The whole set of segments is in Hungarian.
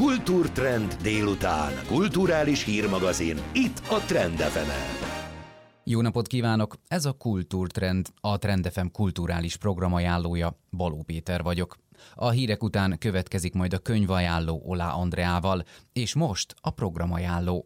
Kultúrtrend délután. Kulturális hírmagazin. Itt a Trend FM-en. Jó napot kívánok! Ez a Kultúrtrend, a Trend FM kulturális programajánlója. Baló Péter vagyok. A hírek után következik majd a könyvajánló Olá Andreával, és most a programajánló.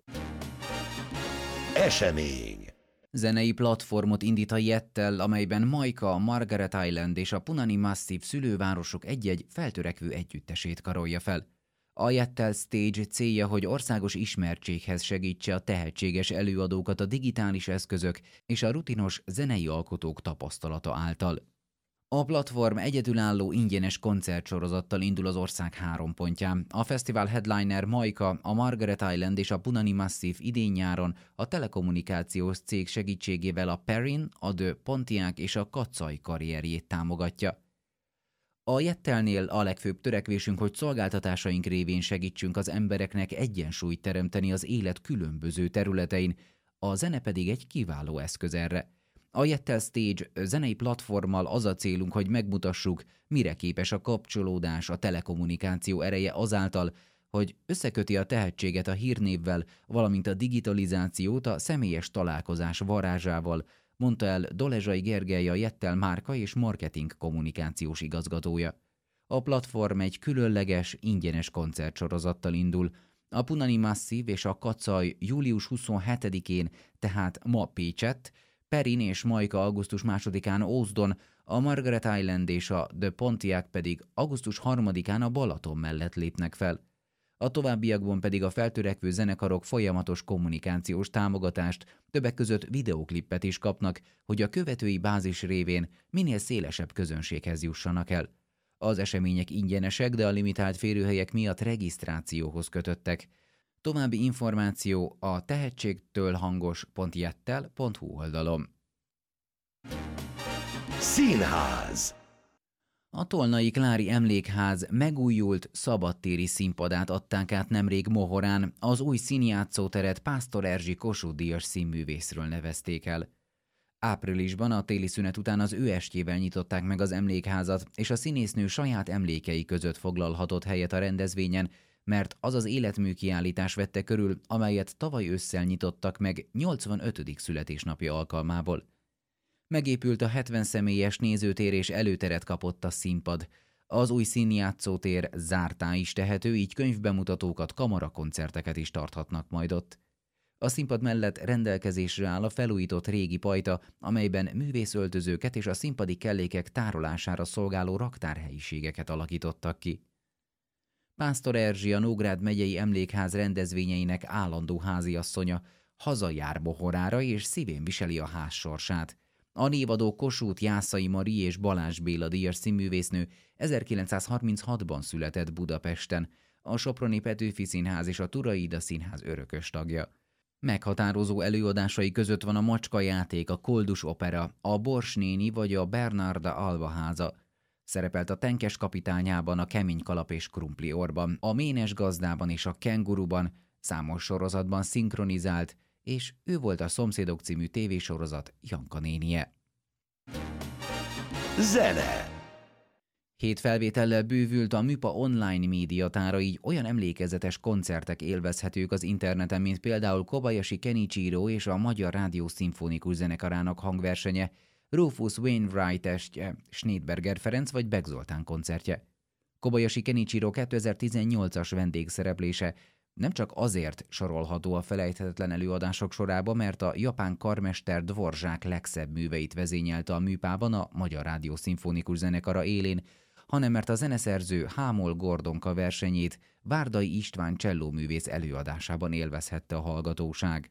Esemény. Zenei platformot indít a Jettel, amelyben Majka, a Margaret Island és a Punani Massive szülővárosok egy-egy feltörekvő együttesét karolja fel. A Jettel Stage célja, hogy országos ismertséghez segítse a tehetséges előadókat a digitális eszközök és a rutinos zenei alkotók tapasztalata által. A platform egyedülálló ingyenes koncertsorozattal indul az ország 3 pontján. A fesztivál headliner Majka, a Margaret Island és a Punani Massive idén-nyáron a telekommunikációs cég segítségével a Perrin, a De Pontiac és a Kacaj karrierjét támogatja. A Jettelnél a legfőbb törekvésünk, hogy szolgáltatásaink révén segítsünk az embereknek egyensúlyt teremteni az élet különböző területein, a zene pedig egy kiváló eszköz erre. A Jettel Stage zenei platformmal az a célunk, hogy megmutassuk, mire képes a kapcsolódás, a telekommunikáció ereje azáltal, hogy összeköti a tehetséget a hírnévvel, valamint a digitalizációt a személyes találkozás varázsával, mondta el Dolezsai Gergely, a Jettel márka és marketing kommunikációs igazgatója. A platform egy különleges, ingyenes koncertsorozattal indul. A Punani Massive és a Kacaj július 27-én, tehát ma Pécsett, Perrin és Majka augusztus 2-án Ózdon, a Margaret Island és a De Pontiac pedig augusztus 3-án a Balaton mellett lépnek fel. A továbbiakban pedig a feltörekvő zenekarok folyamatos kommunikációs támogatást, többek között videóklippet is kapnak, hogy a követői bázis révén minél szélesebb közönséghez jussanak el. Az események ingyenesek, de a limitált férőhelyek miatt regisztrációhoz kötöttek. További információ a tehetségtőlhangos.jettel.hu oldalon. Színház. A Tolnai Klári Emlékház megújult szabadtéri színpadát adták át nemrég Mohorán, az új színjátszóteret Pásztor Erzsi Kossuth-díjas színművészről nevezték el. Áprilisban a téli szünet után az ő estjével nyitották meg az emlékházat, és a színésznő saját emlékei között foglalhatott helyet a rendezvényen, mert az az életmű kiállítás vette körül, amelyet tavaly ősszel nyitottak meg 85. születésnapja alkalmából. Megépült a 70 személyes nézőtér és előteret kapott a színpad. Az új színjátszótér zártá is tehető, így könyvbemutatókat, kamarakoncerteket is tarthatnak majd ott. A színpad mellett rendelkezésre áll a felújított régi pajta, amelyben művészöltözőket és a színpadi kellékek tárolására szolgáló raktárhelyiségeket alakítottak ki. Pásztor Erzsi, a Nógrád megyei emlékház rendezvényeinek állandó háziasszonya, hazajár Mohorára és szívén viseli a ház sorsát. A névadó Kossuth, Jászai Mari és Balázs Béla díjas színművésznő 1936-ban született Budapesten, a Soproni Petőfi Színház és a Turai-Ida Színház örökös tagja. Meghatározó előadásai között van a Macska játék, a Koldus opera, a Bors néni vagy a Bernarda Alba háza. Szerepelt a Tenkes kapitányában, a Kemény kalap és krumpli orban, a Ménes gazdában és a Kenguruban, számos sorozatban szinkronizált, és ő volt a Szomszédok című tévésorozat Janka nénie. Zene. 7 felvétellel bővült a Műpa online médiatára, így olyan emlékezetes koncertek élvezhetők az interneten, mint például Kobayashi Kenichiro és a Magyar Rádió Szimfonikus Zenekarának hangversenye, Rufus Wainwright estje, Schneidberger Ferenc vagy Beck Zoltán koncertje. Kobayashi Kenichiro 2018-as vendégszereplése nem csak azért sorolható a felejthetetlen előadások sorába, mert a japán karmester Dvorzsák legszebb műveit vezényelte a Műpában a Magyar Rádió Szimfonikus Zenekara élén, hanem mert a zeneszerző Hámol Gordonka versenyét Várdai István csellóművész előadásában élvezhette a hallgatóság.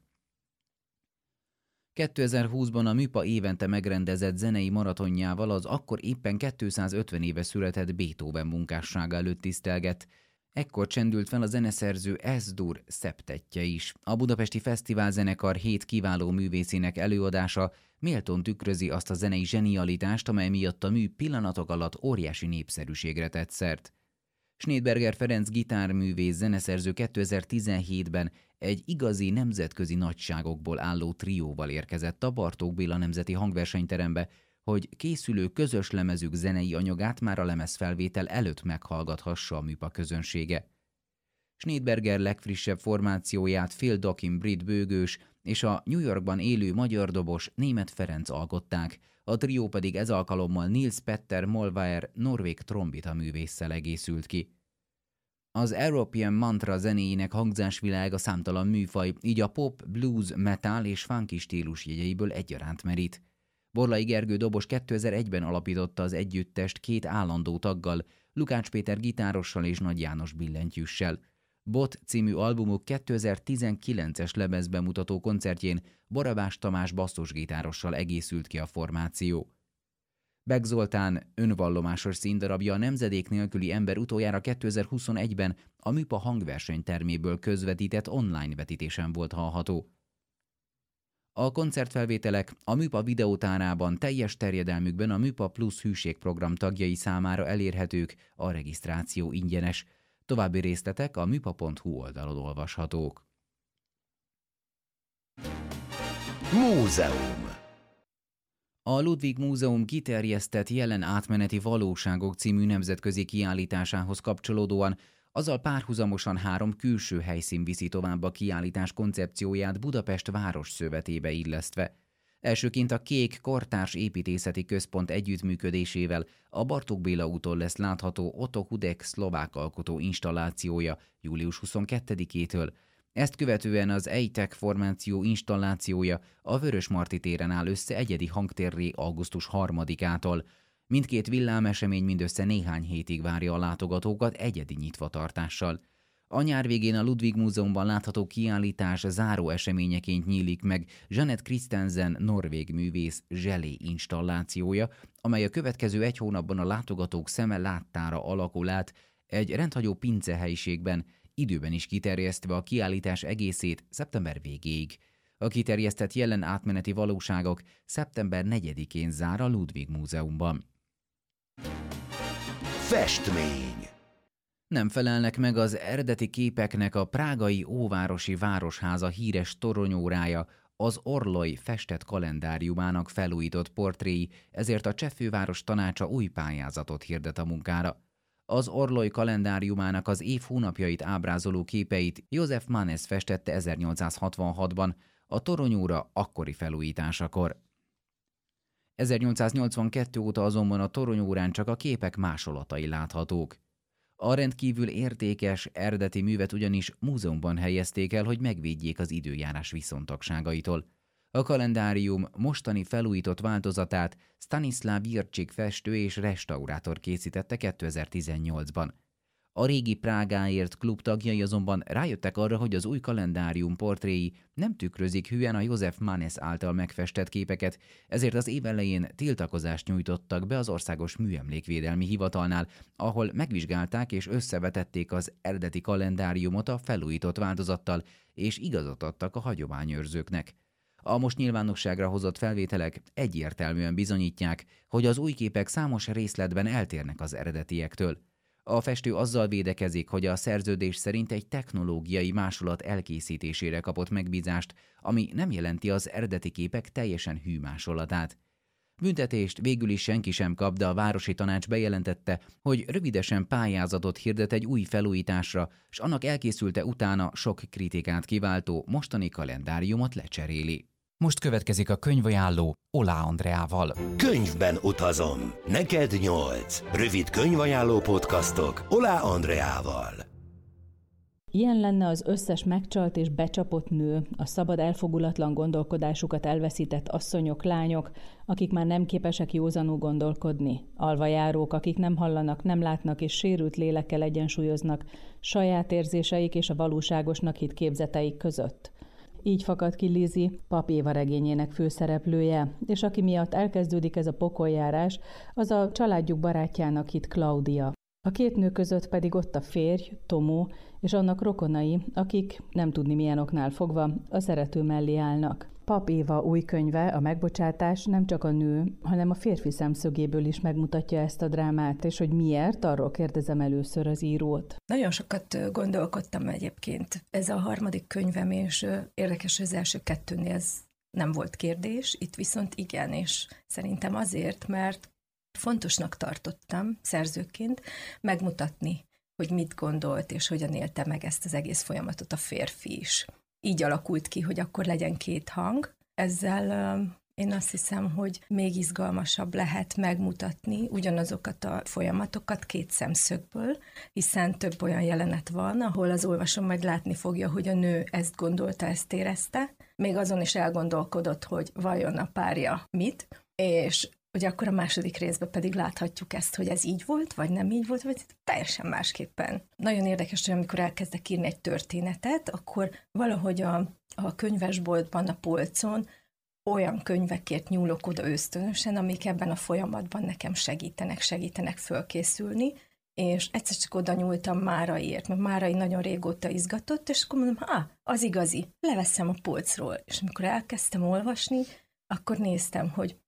2020-ban a Műpa évente megrendezett zenei maratonjával az akkor éppen 250 éve született Beethoven munkássága előtt tisztelgett. Ekkor csendült fel a zeneszerző S-dur szeptettje is. A Budapesti Fesztiválzenekar 7 kiváló művészének előadása méltón tükrözi azt a zenei zsenialitást, amely miatt a mű pillanatok alatt óriási népszerűségre tett szert. Schneidberger Ferenc gitárművész zeneszerző 2017-ben egy igazi nemzetközi nagyságokból álló trióval érkezett a Bartók Béla Nemzeti Hangversenyterembe, hogy készülő közös lemezük zenei anyagát már a lemezfelvétel előtt meghallgathassa a Műpa közönsége. Schneidberger legfrissebb formációját Phil Dockin brit bőgős és a New Yorkban élő magyar dobos Németh Ferenc alkották, a trió pedig ez alkalommal Nils Petter Molvær norvég trombita művésszel egészült ki. Az European Mantra zenéjének hangzásvilága számtalan műfaj, így a pop, blues, metal és funky stílus jegyeiből egyaránt merít. Borlai Gergő dobos 2001-ben alapította az együttest 2 állandó taggal, Lukács Péter gitárossal és Nagy János billentyűssel. Bot című albumuk 2019-es lemezbemutató koncertjén Barabás Tamás basszusgitárossal egészült ki a formáció. Beck Zoltán önvallomásos színdarabja a Nemzedék nélküli ember utoljára 2021-ben a Műpa hangversenyterméből közvetített online vetítésen volt hallható. A koncertfelvételek a Műpa videótárában teljes terjedelmükben a Műpa Plus hűségprogram tagjai számára elérhetők, a regisztráció ingyenes. További részletek a műpa.hu oldalon olvashatók. Múzeum. A Ludwig Múzeum kiterjesztett jelen átmeneti valóságok című nemzetközi kiállításához kapcsolódóan azzal párhuzamosan 3 külső helyszín viszi tovább a kiállítás koncepcióját Budapest városszövetébe illesztve. Elsőként a Kék Kortárs Építészeti Központ együttműködésével a Bartók Béla úton lesz látható Otto Hudek szlovák alkotó installációja július 22-től. Ezt követően az EITEC formáció installációja a Vörösmarty téren áll össze egyedi hangtérré augusztus 3-ától. Mindkét villámesemény mindössze néhány hétig várja a látogatókat egyedi nyitvatartással. A nyár végén a Ludwig Múzeumban látható kiállítás záró eseményeként nyílik meg Jeanette Christensen norvég művész Zselé installációja, amely a következő 1 hónapban a látogatók szeme láttára alakul át egy rendhagyó pincehelyiségben, időben is kiterjesztve a kiállítás egészét szeptember végéig. A kiterjesztett jelen átmeneti valóságok szeptember 4-én zár a Ludwig Múzeumban. Festmény. Nem felelnek meg az eredeti képeknek a prágai óvárosi városháza híres toronyórája, az Orloj festett kalendáriumának felújított portréi, ezért a Cseh főváros tanácsa új pályázatot hirdet a munkára. Az Orloj kalendáriumának az év hónapjait ábrázoló képeit József Manes festette 1866-ban, a toronyóra akkori felújításakor. 1882 óta azonban a toronyórán csak a képek másolatai láthatók. A rendkívül értékes eredeti művet ugyanis múzeumban helyezték el, hogy megvédjék az időjárás viszontagságaitól. A kalendárium mostani felújított változatát Stanislav Jircsik festő és restaurátor készítette 2018-ban. A régi Prágáért klub tagjai azonban rájöttek arra, hogy az új kalendárium portréi nem tükrözik hűen a József Manes által megfestett képeket, ezért az év elején tiltakozást nyújtottak be az Országos Műemlékvédelmi Hivatalnál, ahol megvizsgálták és összevetették az eredeti kalendáriumot a felújított változattal, és igazat adtak a hagyományőrzőknek. A most nyilvánosságra hozott felvételek egyértelműen bizonyítják, hogy az új képek számos részletben eltérnek az eredetiektől. A festő azzal védekezik, hogy a szerződés szerint egy technológiai másolat elkészítésére kapott megbízást, ami nem jelenti az eredeti képek teljesen hű másolatát. Büntetést végül is senki sem kap, de a városi tanács bejelentette, hogy rövidesen pályázatot hirdet egy új felújításra, s annak elkészülte utána sok kritikát kiváltó mostani kalendáriumot lecseréli. Most következik a könyvajánló Oláh Andreával. Könyvben utazom. Neked 8. Rövid könyvajánló podcastok Oláh Andreával. Ilyen lenne az összes megcsalt és becsapott nő, a szabad elfogulatlan gondolkodásukat elveszített asszonyok, lányok, akik már nem képesek józanul gondolkodni, alvajárók, akik nem hallanak, nem látnak és sérült lélekkel egyensúlyoznak saját érzéseik és a valóságosnak hitt képzeteik között. Így fakad ki Lizzie, Pap Éva regényének főszereplője, és aki miatt elkezdődik ez a pokoljárás, az a családjuk barátjának hitt Claudia. A két nő között pedig ott a férj, Tomó, és annak rokonai, akik nem tudni milyen oknál fogva a szerető mellé állnak. Pap Éva új könyve, a Megbocsátás nem csak a nő, hanem a férfi szemszögéből is megmutatja ezt a drámát, és hogy miért, arról kérdezem először az írót. Nagyon sokat gondolkodtam egyébként. Ez a harmadik könyvem, és érdekes, hogy az első 2-nél ez nem volt kérdés, itt viszont igen, és szerintem azért, mert fontosnak tartottam szerzőként megmutatni hogy mit gondolt, és hogyan élte meg ezt az egész folyamatot a férfi is. Így alakult ki, hogy akkor legyen 2 hang. Ezzel én azt hiszem, hogy még izgalmasabb lehet megmutatni ugyanazokat a folyamatokat 2 szemszögből, hiszen több olyan jelenet van, ahol az olvasó majd látni fogja, hogy a nő ezt gondolta, ezt érezte, még azon is elgondolkodott, hogy vajon a párja mit, és ugye akkor a második részben pedig láthatjuk ezt, hogy ez így volt, vagy nem így volt, vagy teljesen másképpen. Nagyon érdekes, hogy amikor elkezdek írni egy történetet, akkor valahogy a könyvesboltban, a polcon olyan könyvekért nyúlok oda ösztönösen, amik ebben a folyamatban nekem segítenek fölkészülni, és egyszer csak oda nyúltam Máraiért, mert Márai nagyon régóta izgatott, és akkor mondom, az igazi, leveszem a polcról. És amikor elkezdtem olvasni, akkor néztem, hogy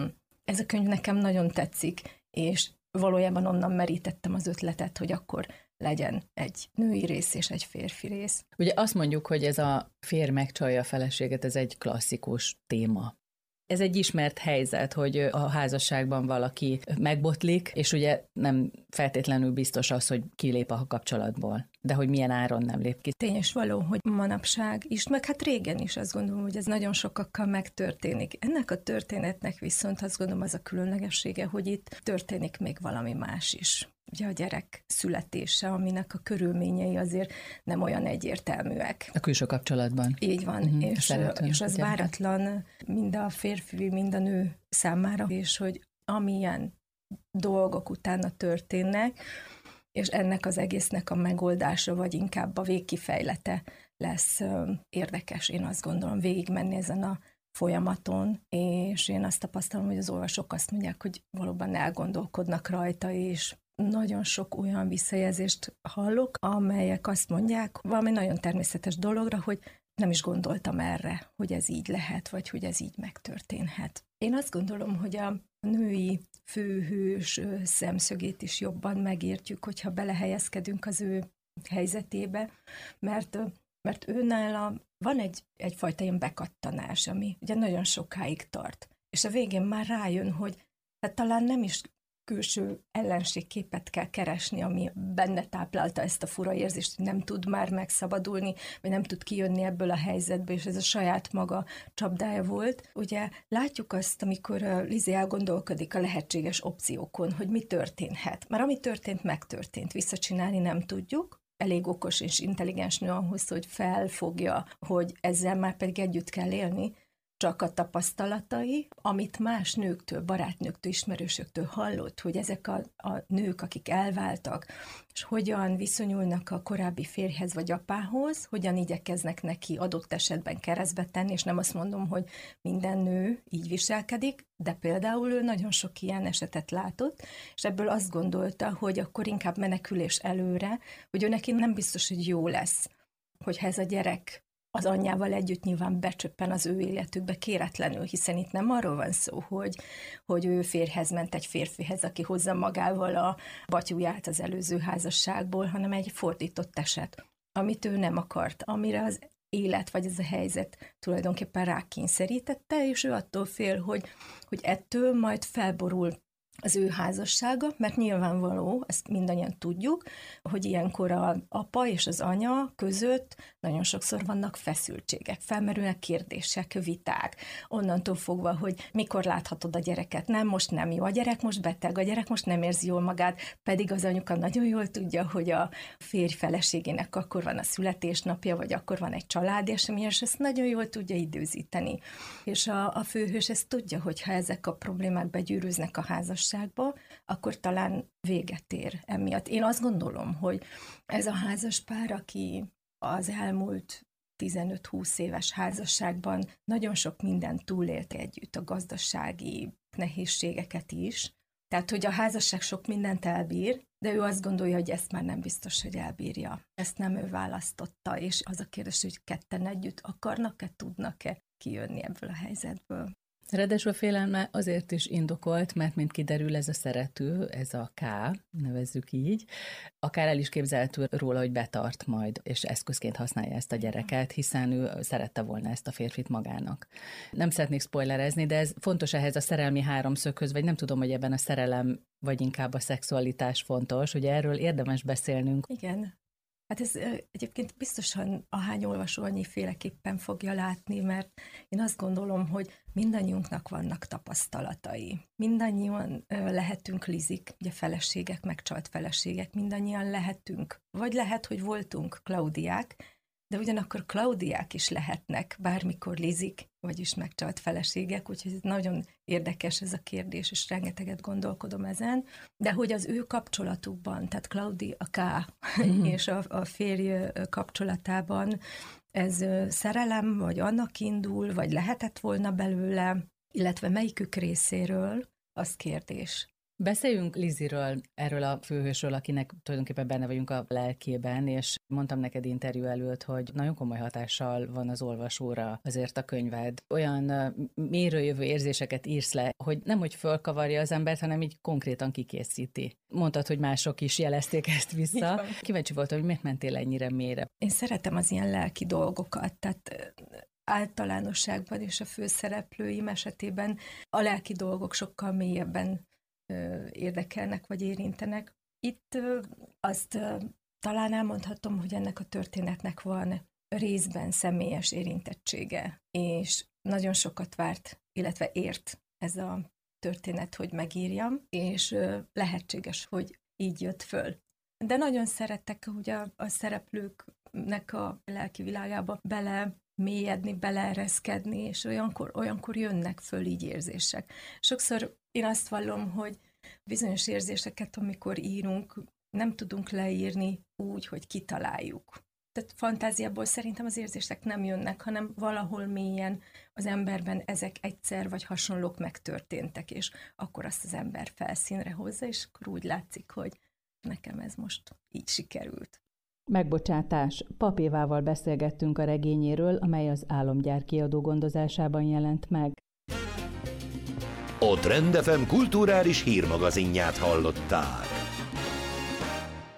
ez a könyv nekem nagyon tetszik, és valójában onnan merítettem az ötletet, hogy akkor legyen egy női rész és egy férfi rész. Ugye azt mondjuk, hogy ez a férj megcsalja a feleséget, ez egy klasszikus téma. Ez egy ismert helyzet, hogy a házasságban valaki megbotlik, és ugye nem feltétlenül biztos az, hogy kilép a kapcsolatból, de hogy milyen áron nem lép ki. Tény és való, hogy manapság is, meg hát régen is azt gondolom, hogy ez nagyon sokakkal megtörténik. Ennek a történetnek viszont azt gondolom az a különlegessége, hogy itt történik még valami más is. Ugye a gyerek születése, aminek a körülményei azért nem olyan egyértelműek. A külső kapcsolatban. Így van, és az váratlan mind a férfi, mind a nő számára, és hogy amilyen dolgok utána történnek, és ennek az egésznek a megoldása, vagy inkább a végkifejlete lesz érdekes, én azt gondolom, végigmenni ezen a folyamaton, és én azt tapasztalom, hogy az olvasók azt mondják, hogy valóban elgondolkodnak rajta, és nagyon sok olyan visszajelzést hallok, amelyek azt mondják valami nagyon természetes dologra, hogy nem is gondoltam erre, hogy ez így lehet, vagy hogy ez így megtörténhet. Én azt gondolom, hogy a női főhős szemszögét is jobban megértjük, hogyha belehelyezkedünk az ő helyzetébe, mert őnála van egyfajta ilyen bekattanás, ami ugye nagyon sokáig tart. És a végén már rájön, hogy hát talán nem is külső ellenségképet kell keresni, ami benne táplálta ezt a fura érzést, hogy nem tud már megszabadulni, vagy nem tud kijönni ebből a helyzetből, és ez a saját maga csapdája volt. Ugye látjuk azt, amikor Lizzie elgondolkodik a lehetséges opciókon, hogy mi történhet. Már ami történt, megtörtént. Visszacsinálni nem tudjuk. Elég okos és intelligens nő ahhoz, hogy felfogja, hogy ezzel már pedig együtt kell élni, csak a tapasztalatai, amit más nőktől, barátnőktől, ismerősöktől hallott, hogy ezek a nők, akik elváltak, és hogyan viszonyulnak a korábbi férjhez vagy apához, hogyan igyekeznek neki adott esetben keresztbe tenni, és nem azt mondom, hogy minden nő így viselkedik, de például ő nagyon sok ilyen esetet látott, és ebből azt gondolta, hogy akkor inkább menekülés előre, hogy ő neki nem biztos, hogy jó lesz, hogyha ez a gyerek az anyjával együtt nyilván becsöppen az ő életükbe kéretlenül, hiszen itt nem arról van szó, hogy ő férjhez ment egy férfihez, aki hozza magával a batyuját az előző házasságból, hanem egy fordított eset, amit ő nem akart, amire az élet vagy ez a helyzet tulajdonképpen rákényszerítette, és ő attól fél, hogy ettől majd felborul az ő házassága, mert nyilvánvaló, ezt mindannyian tudjuk, hogy ilyenkor az apa és az anya között nagyon sokszor vannak feszültségek, felmerülnek kérdések, viták, onnantól fogva, hogy mikor láthatod a gyereket, nem, most nem jó, a gyerek most beteg, a gyerek most nem érzi jól magát, pedig az anyuka nagyon jól tudja, hogy a férj feleségének akkor van a születésnapja, vagy akkor van egy családi esemény, és ezt nagyon jól tudja időzíteni. És a főhős ezt tudja, hogyha ezek a problémák begyűrűznek a házasságba, akkor talán véget ér emiatt. Én azt gondolom, hogy ez a házaspár, aki az elmúlt 15-20 éves házasságban nagyon sok mindent túlélt együtt, a gazdasági nehézségeket is. Tehát, hogy a házasság sok mindent elbír, de ő azt gondolja, hogy ezt már nem biztos, hogy elbírja. Ezt nem ő választotta, és az a kérdés, hogy ketten együtt akarnak-e, tudnak-e kijönni ebből a helyzetből. Ráadásul a félelme azért is indokolt, mert mint kiderül, ez a szerető, ez a K, nevezzük így, akár el is képzelhető róla, hogy betart majd, és eszközként használja ezt a gyereket, hiszen ő szerette volna ezt a férfit magának. Nem szeretnék spoilerezni, de ez fontos ehhez a szerelmi háromszöghöz, vagy nem tudom, hogy ebben a szerelem, vagy inkább a szexualitás fontos, ugye erről érdemes beszélnünk. Igen. Hát ez egyébként biztosan ahány olvasó annyiféleképpen fogja látni, mert én azt gondolom, hogy mindannyiunknak vannak tapasztalatai. Mindannyian lehetünk Lizik, ugye feleségek, megcsalt feleségek, mindannyian lehetünk. Vagy lehet, hogy voltunk Klaudiák, de ugyanakkor Klaudiák is lehetnek bármikor Lizik, vagyis megcsalt feleségek, úgyhogy ez nagyon érdekes ez a kérdés, és rengeteget gondolkodom ezen. De hogy az ő kapcsolatukban, tehát Claudi a K és a férj kapcsolatában ez szerelem, vagy annak indul, vagy lehetett volna belőle, illetve melyikük részéről, az kérdés. Beszéljünk Liziről, erről a főhősről, akinek tulajdonképpen benne vagyunk a lelkében, és mondtam neked interjú előtt, hogy nagyon komoly hatással van az olvasóra azért a könyved. Olyan mélyről érzéseket írsz le, hogy nem hogy fölkavarja az embert, hanem így konkrétan kikészíti. Mondtad, hogy mások is jelezték ezt vissza. Kíváncsi voltam, hogy miért mentél ennyire mélyre. Én szeretem az ilyen lelki dolgokat, tehát általánosságban és a főszereplőim esetében a lelki dolgok sokkal mélyebben érdekelnek, vagy érintenek. Itt azt talán elmondhatom, hogy ennek a történetnek van részben személyes érintettsége, és nagyon sokat várt, illetve ért ez a történet, hogy megírjam, és lehetséges, hogy így jött föl. De nagyon szeretek ugye a szereplőknek a lelki világába bele mélyedni, beleereszkedni, és olyankor jönnek föl így érzések. Sokszor én azt vallom, hogy bizonyos érzéseket, amikor írunk, nem tudunk leírni úgy, hogy kitaláljuk. Tehát fantáziából szerintem az érzések nem jönnek, hanem valahol mélyen az emberben ezek egyszer vagy hasonlók megtörténtek, és akkor azt az ember felszínre hozza, és akkor úgy látszik, hogy nekem ez most így sikerült. Megbocsátás. Papp Évával beszélgettünk a regényéről, amely az Álomgyár kiadó gondozásában jelent meg. A Trend FM kulturális hírmagazinját hallották.